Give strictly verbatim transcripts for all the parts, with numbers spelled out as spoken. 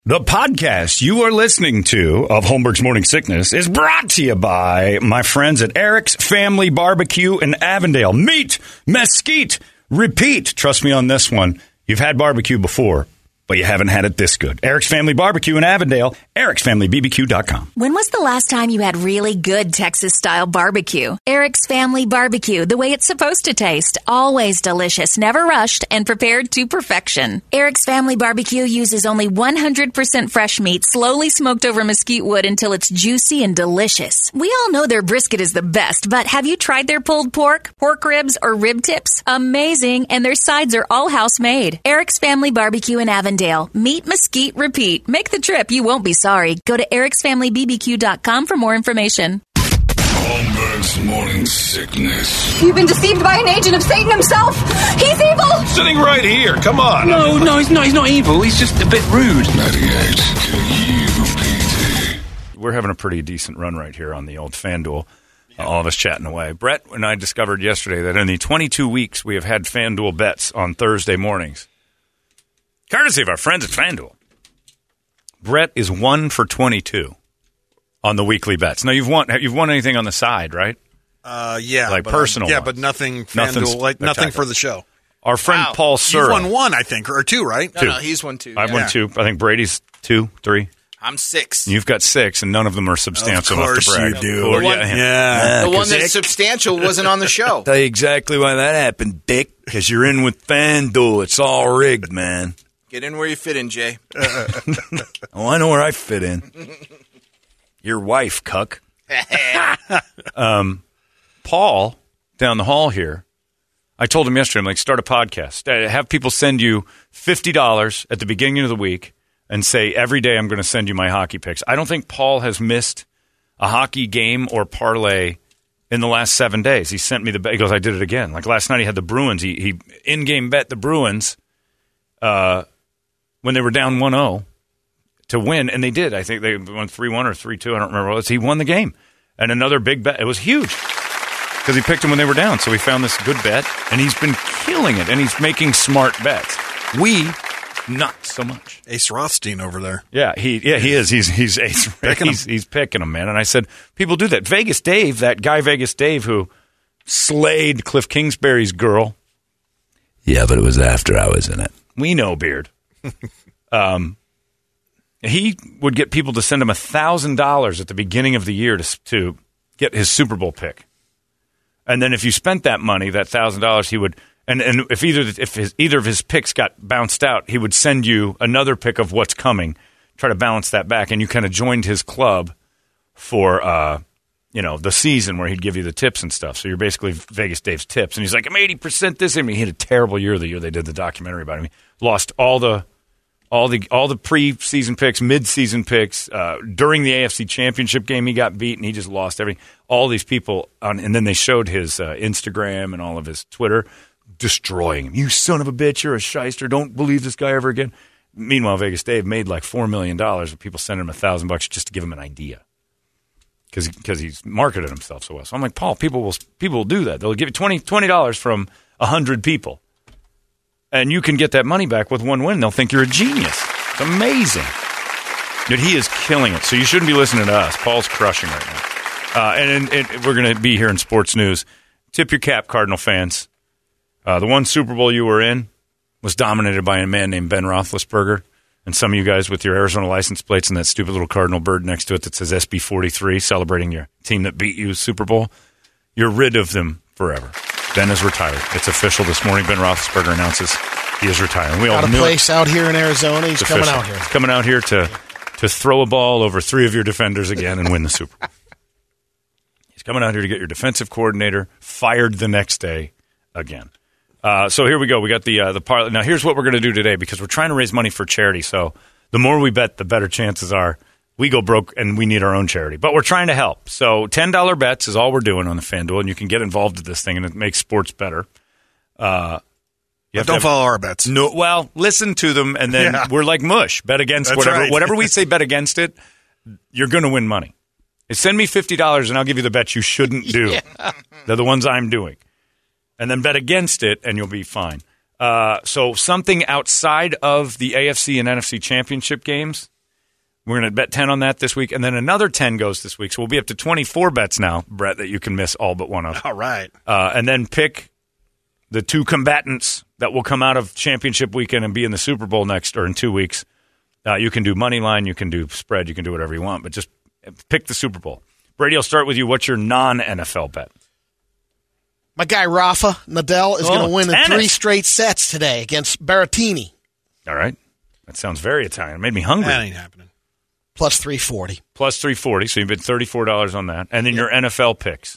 The podcast you are listening to of Holmberg's Morning Sickness is brought to you by my friends at Eric's Family Barbecue in Avondale. Meet, mesquite, repeat. Trust me on this one. You've had barbecue before, but you haven't had it this good. Eric's Family Barbecue in Avondale, erics family b b q dot com. When was the last time you had really good Texas-style barbecue? Eric's Family Barbecue, the way it's supposed to taste. Always delicious, never rushed, and prepared to perfection. Eric's Family Barbecue uses only one hundred percent fresh meat, slowly smoked over mesquite wood until it's juicy and delicious. We all know their brisket is the best, but have you tried their pulled pork, pork ribs, or rib tips? Amazing, and their sides are all house-made. Eric's Family Barbecue in Avondale. Meet, mesquite, repeat. Make the trip. You won't be sorry. Go to erics family b b q dot com for more information. Holmberg's Morning Sickness. You've been deceived by an agent of Satan himself. He's evil. Sitting right here. Come on. No, no, he's not. He's not evil. He's just a bit rude. ninety-eight K U P D. We're having a pretty decent run right here on the old FanDuel. Uh, all of us chatting away. Brett and I discovered yesterday that in the twenty-two weeks we have had FanDuel bets on Thursday mornings, courtesy of our friends at FanDuel, Brett is one for twenty-two on the weekly bets. Now, you've won You've won anything on the side, right? Uh, yeah. Like but, personal Yeah, ones. but nothing Nothing's FanDuel, like nothing spectacular. for the show. Our friend Wow. Paul You've Sura. won one, I think, or two, right? No, no, he's won two. I've yeah. won two. I think Brady's two, three. I'm six. You've got six, and none of them are substantial Of enough course to brag. you do. Or, The one- yeah, Yeah. the one that's substantial wasn't on the show. Tell you exactly why that happened, Dick. Because you're in with FanDuel. It's all rigged, man. Get in where you fit in, Jay. Oh, I know where I fit in. Your wife, cuck. um, Paul, down the hall here, I told him yesterday, I'm like, start a podcast. Uh, Have people send you fifty dollars at the beginning of the week and say, every day I'm going to send you my hockey picks. I don't think Paul has missed a hockey game or parlay in the last seven days. He sent me the bet. He goes, I did it again. Like last night he had the Bruins. He, he in-game bet the Bruins uh, when they were down one oh to win, and they did. I think they won three one or three two. I don't remember what it was. He won the game. And another big bet. It was huge because he picked them when they were down. So he found this good bet, and he's been killing it, and he's making smart bets. We, not so much. Ace Rothstein over there. Yeah, he yeah he is. He's he's he's Picking he's, he's picking them, man. And I said, people do that. Vegas Dave, that guy Vegas Dave who slayed Cliff Kingsbury's girl. Yeah, but it was after I was in it. We know, Beard. um, he would get people to send him a thousand dollars at the beginning of the year to to get his Super Bowl pick, and then if you spent that money, that thousand dollars, he would. And, and if either if his, either of his picks got bounced out, he would send you another pick of what's coming, try to balance that back, and you kind of joined his club for uh, you know the season where he'd give you the tips and stuff. So you're basically Vegas Dave's tips, and he's like, I'm eighty percent this. I mean, he had a terrible year the year they did the documentary about him. He lost all the all the all the preseason picks, mid-season picks. Uh, during the A F C Championship game, he got beat, and he just lost everything. All these people, on, and then they showed his uh, Instagram and all of his Twitter. Destroying him. You son of a bitch, you're a shyster. Don't believe this guy ever again. Meanwhile, Vegas Dave made like four million dollars with people sending him a thousand bucks just to give him an idea. Because he's marketed himself so well. So I'm like, Paul, people will people will do that. They'll give you twenty dollars from one hundred people. And you can get that money back with one win. They'll think you're a genius. It's amazing. Dude, he is killing it. So you shouldn't be listening to us. Paul's crushing right now. Uh, and, and, and we're going to be here in sports news. Tip your cap, Cardinal fans. Uh, the one Super Bowl you were in was dominated by a man named Ben Roethlisberger, and some of you guys with your Arizona license plates and that stupid little cardinal bird next to it that says S B forty-three, celebrating your team that beat you Super Bowl, you're rid of them forever. Ben is retired. It's official this morning. Ben Roethlisberger announces he is retiring. We all Got a knew place it. out here in Arizona. He's It's coming official. out here. He's coming out here to, to throw a ball over three of your defenders again and win the Super Bowl. He's coming out here to get your defensive coordinator fired the next day again. Uh, so here we go. We got the uh, the parlay. Now here's what we're going to do today because we're trying to raise money for charity. So the more we bet, the better chances are we go broke and we need our own charity. But we're trying to help. So ten dollar bets is all we're doing on the FanDuel, and you can get involved with this thing, and it makes sports better. Uh, you have to Don't have- follow our bets. No, well, listen to them, and then Yeah. we're like mush. Bet against That's whatever right. whatever we say. Bet against it. You're going to win money. Send me fifty dollars, and I'll give you the bets you shouldn't do. Yeah. They're the ones I'm doing. And then bet against it, and you'll be fine. Uh, so something outside of the A F C and N F C championship games, We're going to bet ten on that this week, and then another ten goes this week. So we'll be up to twenty-four bets now, Brett, that you can miss all but one of. All right. Uh, and then pick the two combatants that will come out of championship weekend and be in the Super Bowl next or in two weeks. Uh, you can do money line, you can do spread, you can do whatever you want, but just pick the Super Bowl. Brady, I'll start with you. What's your non-N F L bet? My guy Rafa Nadal is Oh, going to win tennis. in three straight sets today against Berrettini. All right. That sounds very Italian. It made me hungry. That ain't happening. Plus three forty. Plus three forty, so you bid thirty-four dollars on that. And then your N F L picks.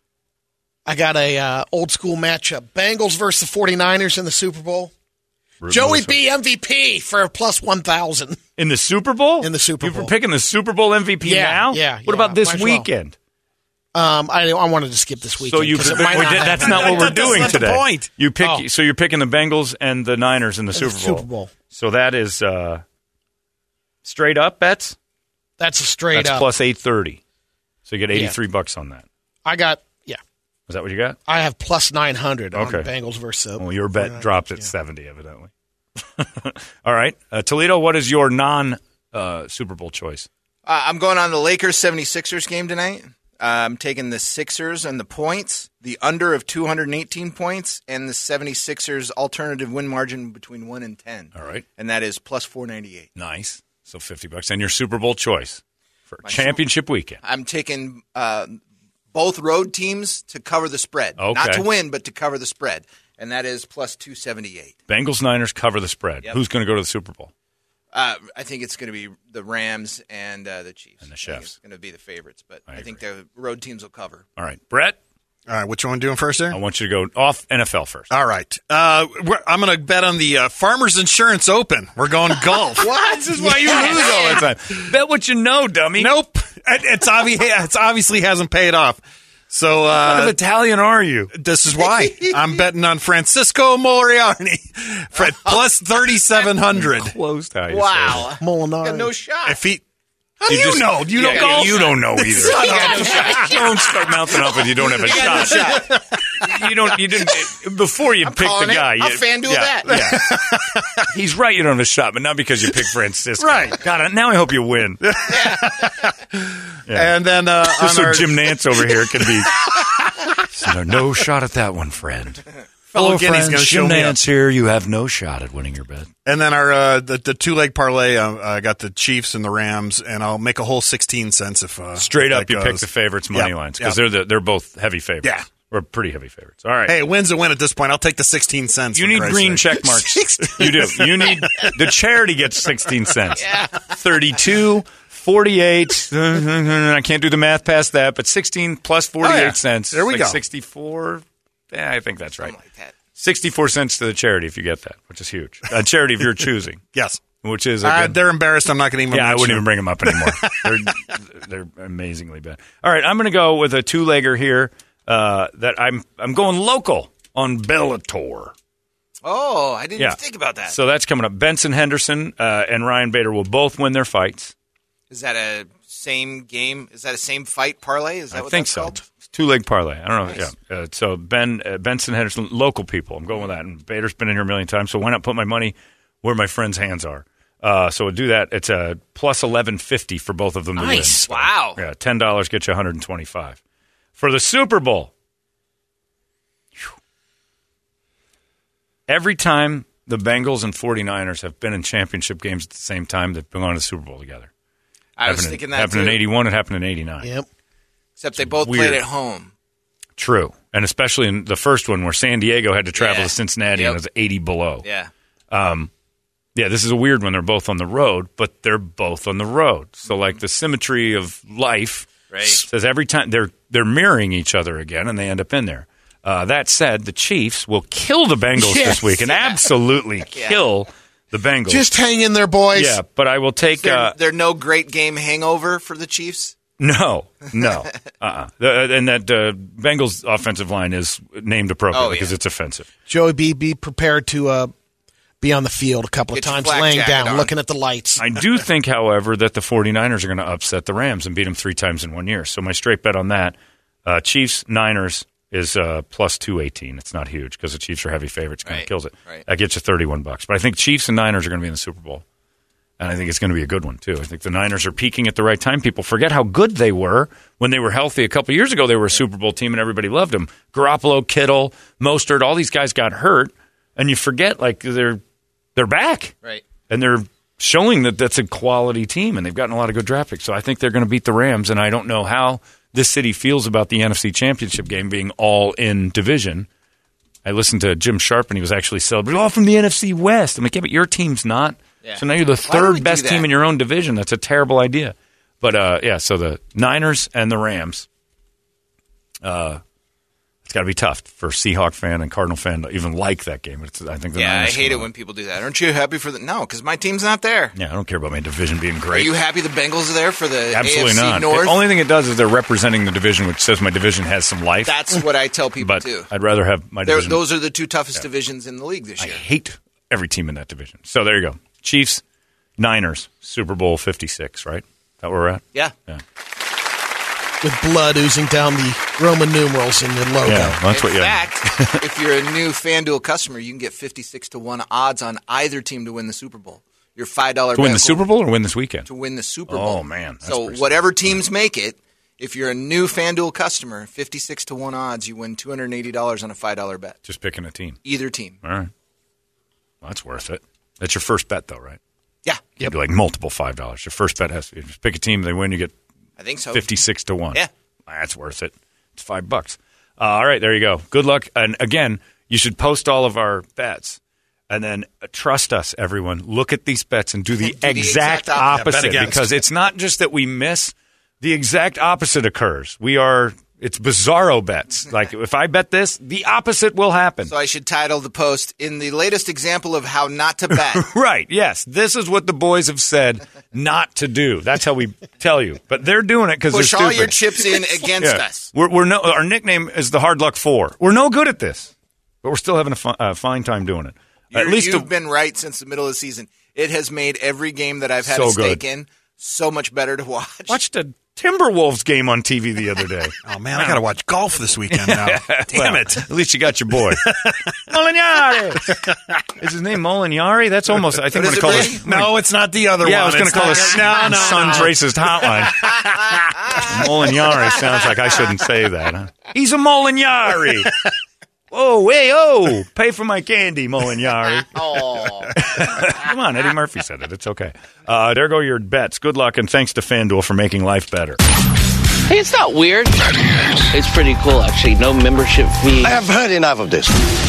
I got a uh, old school matchup. Bengals versus the 49ers in the Super Bowl. Root Joey Lewis. B M V P for plus one thousand. In the Super Bowl? In the Super You Bowl. were picking the Super Bowl M V P Yeah, now? yeah, What yeah, about this might as well. weekend? Um, I, I wanted to skip this weekend. So you 'cause it we might not did- that's happen. not what we're That's doing not the today. point. You pick Oh. so you're picking the Bengals and the Niners in the In Super the Bowl. Super Bowl. So that is uh, straight up bets? That's a straight That's up. plus eight thirty. So you get Yeah. eighty-three bucks on that. I got, yeah. Is that what you got? I have plus nine hundred on Okay. Bengals versus the Well, your bet 49ers. dropped at Yeah. seventy, evidently. All right. Uh, Toledo, what is your non uh, Super Bowl choice? Uh, I'm going on the Lakers seventy-sixers game tonight. Uh, I'm taking the Sixers and the points, the under of two hundred eighteen points, and the seventy-sixers alternative win margin between one and ten. All right. And that is plus four ninety-eight. Nice. So fifty bucks. And your Super Bowl choice for My championship weekend. I'm taking uh, both road teams to cover the spread. Okay. Not to win, but to cover the spread. And that is plus two seventy-eight. Bengals, Niners cover the spread. Yep. Who's going to go to the Super Bowl? Uh, I think it's going to be the Rams and uh, the Chiefs. And the I think Chefs. It's going to be the favorites, but I I, think the road teams will cover. All right. Brett, All right, which one doing first there? I want you to go off N F L first. All right. Uh, we're, I'm going to bet on the uh, Farmers Insurance Open. We're going golf. What? This is why you lose all the time. Bet what you know, dummy. Nope. It, it's, obvi- it's obviously hasn't paid off. So What kind of uh, Italian are you? this is why I'm betting on Francisco Moriarty for plus thirty-seven hundred. Close to how you say Wow. Molinari. Got no shot. If he, how do You you, just- know? Do you Yeah, know yeah, golf? You don't know either. Don't start mouthing up and you don't have a shot. You don't. You didn't before you I'm picked the calling it. guy. I'll you, FanDuel yeah, that. Yeah. He's right. You don't have a shot, but not because you picked Francisco. Right. God, now I hope you win. And then uh, Just on so our Jim Nance over here can be. So, no shot at that one, friend. fellow Hello, Guinea's friends. going to show Jim me up. Nance here. You have no shot at winning your bet. And then our uh, the, the two leg parlay, uh, I got the Chiefs and the Rams, and I'll make a whole sixteen cents if uh, Straight if up, that you pick goes. the favorites money Yeah, lines because yeah. they're the, they're both heavy favorites. Yeah. Or pretty heavy favorites. All right. Hey, win's a win at this point. I'll take the sixteen cents. You for need Christ's green sake. check marks. You do. You need the charity gets sixteen cents. thirty-two, forty-eight. I can't do the math past that, but sixteen plus forty-eight Oh, yeah. cents. There we like go. sixty-four. Yeah, I think that's right. Something like that. sixty-four cents to the charity if you get that, which is huge. A charity of your choosing, Yes. which is a Uh, good, they're embarrassed. I'm not going to even. yeah, I mention wouldn't even them. bring them up anymore. they're they're amazingly bad. All right, I'm going to go with a two legger here. Uh, that I'm I'm going local on Bellator. Oh, I didn't Yeah. even think about that. So that's coming up. Benson Henderson uh, and Ryan Bader will both win their fights. Is that a same game? Is that a same fight parlay? Is that I what think that's so. called? Two leg parlay. I don't know. Nice. Yeah. Uh, so Ben uh, Benson Henderson, local people. I'm going with that. And Bader's been in here a million times. So why not put my money where my friends' hands are? Uh, so we'll do that. It's a plus eleven fifty for both of them to win. Nice. So, Wow. Yeah, ten dollars gets you one hundred twenty five for the Super Bowl. Whew. Every time the Bengals and 49ers have been in championship games at the same time, they've been on the Super Bowl together. I was Happened in- thinking that happened too. in eighty-one. It happened in eighty-nine. Yep. Except they both weird. played at home. True. And especially in the first one where San Diego had to travel Yeah. to Cincinnati Yep. and it was eighty below. Yeah. Yeah, this is a weird one. They're both on the road, but they're both on the road. So, like, the symmetry of life Right. says every time they're they're mirroring each other again, and they end up in there. Uh, that said, the Chiefs will kill the Bengals Yes. this week and absolutely Yeah. kill the Bengals. Just hang in there, boys. yeah, but I will take There, uh, there no great game hangover for the Chiefs? no, no, uh-uh. The, and that uh, Bengals offensive line is named appropriately Oh, yeah. because it's offensive. Joey B, be prepared to uh, be on the field a couple Get of your times, flak laying jacket down, on. looking at the lights. I do think, however, that the 49ers are going to upset the Rams and beat them three times in one year. So my straight bet on that, uh, Chiefs, Niners is uh, plus two eighteen. It's not huge because the Chiefs are heavy favorites. Kind of Right, kills it. right. That gets you thirty-one bucks. But I think Chiefs and Niners are going to be in the Super Bowl. And I think it's going to be a good one, too. I think the Niners are peaking at the right time. People forget how good they were when they were healthy. A couple years ago, they were a Super Bowl team, and everybody loved them. Garoppolo, Kittle, Mostert, all these guys got hurt, and you forget, like, they're they're back. Right. And they're showing that that's a quality team, and they've gotten a lot of good draft picks. So I think they're going to beat the Rams, and I don't know how this city feels about the N F C Championship game being all in division. I listened to Jim Sharp, and he was actually celebrating, all from the N F C West. I'm like, yeah, but your team's not. Yeah. So now you're the third best team in your own division. That's a terrible idea. But, uh, yeah, so the Niners and the Rams, uh, it's got to be tough for a Seahawk fan and Cardinal fan to even like that game. It's, I think the yeah, Niners I hate it when people do that. Aren't you happy for the – no, because my team's not there. Yeah, I don't care about my division being great. Are you happy the Bengals are there for the Absolutely A F C not. North? The only thing it does is they're representing the division, which says my division has some life. That's what I tell people, but too. I'd rather have my They're, division. Those are the two toughest Yeah. divisions in the league this year. I hate every team in that division. So there you go. Chiefs, Niners, Super Bowl fifty-six, right? Is that where we're at? Yeah. Yeah. With blood oozing down the Roman numerals in the logo. Yeah, that's in what you fact, if you're a new FanDuel customer, you can get fifty-six to one odds on either team to win the Super Bowl. Your five dollars To win bet the Super Bowl or win this weekend? To win the Super Bowl. Oh, man. That's So pretty whatever teams make it, if you're a new FanDuel customer, fifty-six to one odds, you win two hundred eighty dollars on a five dollars bet. Just picking a team. Either team. All right. Well, that's worth it. That's your first bet, though, right? Yeah. You do like multiple five dollars. Your first bet has to be, just pick a team, they win, you get I think so. fifty-six to one. Yeah. That's worth it. It's five bucks. Uh, all right, there you go. Good luck. And again, you should post all of our bets. And then uh, trust us, everyone. Look at these bets and do the, Do the exact, exact op- opposite. Yeah, bet because it's not just that we miss. The exact opposite occurs. We are, it's bizarro bets. Like if I bet this, the opposite will happen. So I should title the post, in the latest example of how not to bet. Right, yes. This is what the boys have said not to do. That's how we tell you. But they're doing it because they're Push stupid. all your chips in against Yeah. us. We're, we're no, our nickname is the Hard Luck Four. We're no good at this, but we're still having a fi- uh, fine time doing it. At You're- least you've the- been right since the middle of the season. It has made every game that I've had So a stake good. in so much better to watch. watched a Timberwolves game on T V the other day. Oh, man, I got to watch golf this weekend now. Damn Well, it. At least you got your boy. Molignari. Is his name Molignari? That's almost, I think I'm What going to is call it, this. No, it's not the other Yeah, I one. was going to It's call not- this No, no, Son's no. Racist Hotline. Molignari sounds like I shouldn't say that. Huh? He's a Molignari. Oh, hey, oh, pay for my candy, Molignari. Oh. Come on, Eddie Murphy said it. It's okay. Uh, there go your bets. Good luck, and thanks to FanDuel for making life better. Hey, it's not weird. It's pretty cool, actually. No membership fee. I have heard enough of this.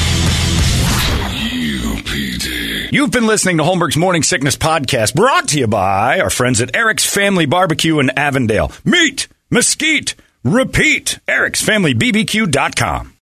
U P D. You've been listening to Holmberg's Morning Sickness Podcast, brought to you by our friends at Eric's Family Barbecue in Avondale. Meet, mesquite, repeat. Eric's Family B B Q dot com.